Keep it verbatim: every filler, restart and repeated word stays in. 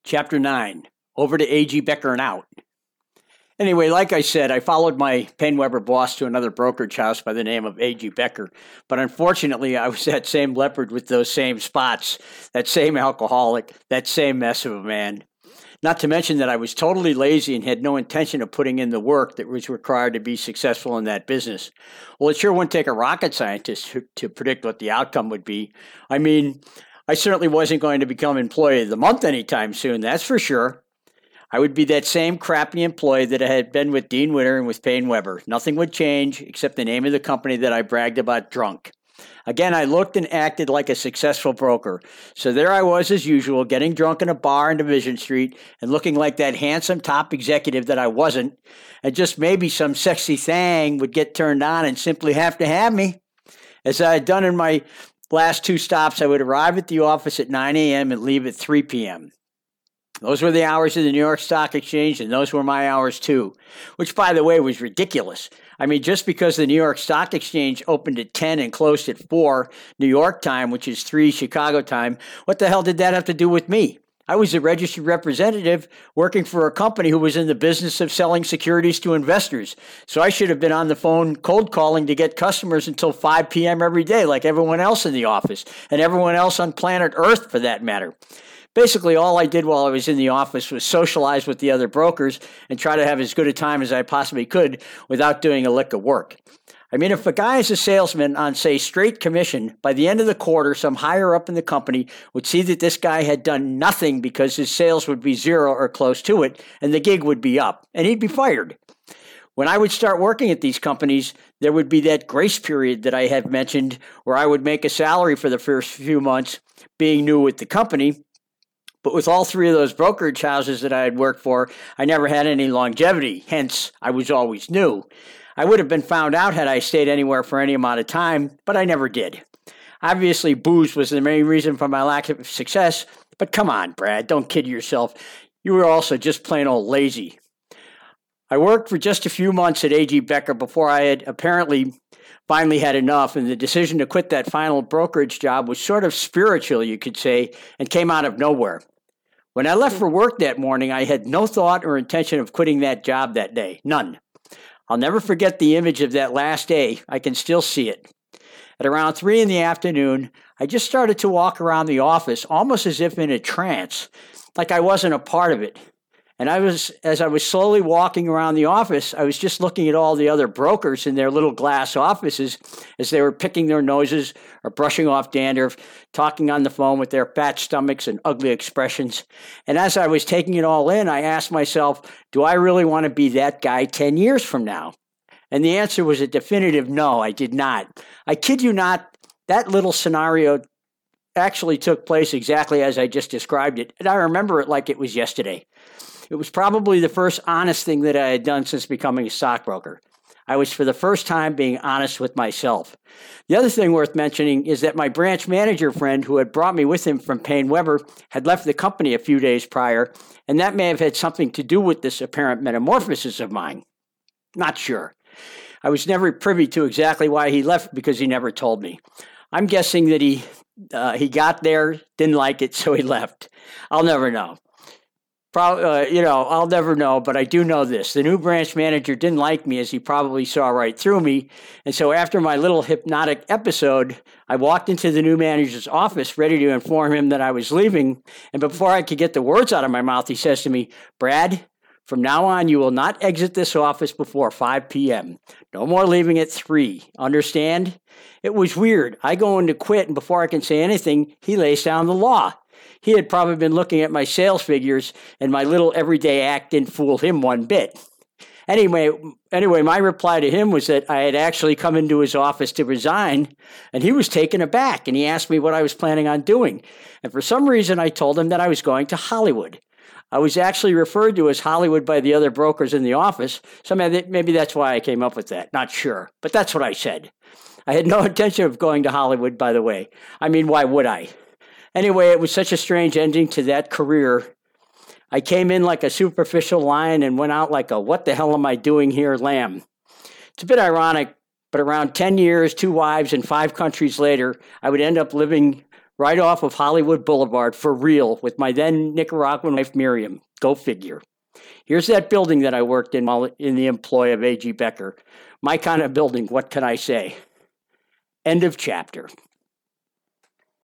Chapter nine, Over to A G. Becker and Out. Anyway, like I said, I followed my PaineWebber boss to another brokerage house by the name of A G. Becker, but unfortunately I was that same leopard with those same spots, that same alcoholic, that same mess of a man. Not to mention that I was totally lazy and had no intention of putting in the work that was required to be successful in that business. Well, it sure wouldn't take a rocket scientist to, to predict what the outcome would be. I mean, I certainly wasn't going to become employee of the month anytime soon, that's for sure. I would be that same crappy employee that I had been with Dean Witter and with PaineWebber. Nothing would change except the name of the company that I bragged about drunk. Again, I looked and acted like a successful broker. So there I was as usual, getting drunk in a bar in Division Street and looking like that handsome top executive that I wasn't. And just maybe some sexy thing would get turned on and simply have to have me. As I had done in my last two stops, I would arrive at the office at nine a.m. and leave at three p.m. Those were the hours of the New York Stock Exchange, and those were my hours too, which, by the way, was ridiculous. I mean, just because the New York Stock Exchange opened at ten and closed at four New York time, which is three Chicago time, what the hell did that have to do with me? I was a registered representative working for a company who was in the business of selling securities to investors. So I should have been on the phone cold calling to get customers until five p.m. every day, like everyone else in the office, and everyone else on planet Earth for that matter. Basically, all I did while I was in the office was socialize with the other brokers and try to have as good a time as I possibly could without doing a lick of work. I mean, if a guy is a salesman on, say, straight commission, by the end of the quarter, some higher up in the company would see that this guy had done nothing because his sales would be zero or close to it, and the gig would be up, and he'd be fired. When I would start working at these companies, there would be that grace period that I have mentioned where I would make a salary for the first few months, being new with the company. But with all three of those brokerage houses that I had worked for, I never had any longevity, hence I was always new. I would have been found out had I stayed anywhere for any amount of time, but I never did. Obviously, booze was the main reason for my lack of success, but come on, Brad, don't kid yourself. You were also just plain old lazy. I worked for just a few months at A G. Becker before I had apparently finally had enough, and the decision to quit that final brokerage job was sort of spiritual, you could say, and came out of nowhere. When I left for work that morning, I had no thought or intention of quitting that job that day. None. I'll never forget the image of that last day. I can still see it. At around three in the afternoon, I just started to walk around the office almost as if in a trance, like I wasn't a part of it. And I was, as I was slowly walking around the office, I was just looking at all the other brokers in their little glass offices as they were picking their noses or brushing off dandruff, talking on the phone with their fat stomachs and ugly expressions. And as I was taking it all in, I asked myself, do I really want to be that guy ten years from now? And the answer was a definitive no, I did not. I kid you not, that little scenario actually took place exactly as I just described it, and I remember it like it was yesterday. It was probably the first honest thing that I had done since becoming a stockbroker. I was for the first time being honest with myself. The other thing worth mentioning is that my branch manager friend who had brought me with him from PaineWebber had left the company a few days prior, and that may have had something to do with this apparent metamorphosis of mine. Not sure. I was never privy to exactly why he left because he never told me. I'm guessing that he uh, he got there, didn't like it, so he left. I'll never know. Probably, uh, you know, I'll never know, but I do know this. The new branch manager didn't like me, as he probably saw right through me. And so after my little hypnotic episode, I walked into the new manager's office ready to inform him that I was leaving. And before I could get the words out of my mouth, he says to me, Brad, from now on, you will not exit this office before five p.m. No more leaving at three. Understand? It was weird. I go in to quit, and before I can say anything, he lays down the law. He had probably been looking at my sales figures, and my little everyday act didn't fool him one bit. Anyway, anyway, my reply to him was that I had actually come into his office to resign, and he was taken aback, and he asked me what I was planning on doing. And for some reason, I told him that I was going to Hollywood. I was actually referred to as Hollywood by the other brokers in the office, so maybe that's why I came up with that. Not sure, but that's what I said. I had no intention of going to Hollywood, by the way. I mean, why would I? Anyway, it was such a strange ending to that career. I came in like a superficial lion and went out like a what the hell am I doing here lamb. It's a bit ironic, but around ten years, two wives, and five countries later, I would end up living right off of Hollywood Boulevard for real with my then Nicaraguan wife Miriam. Go figure. Here's that building that I worked in while in the employ of A G. Becker. My kind of building, what can I say? End of chapter.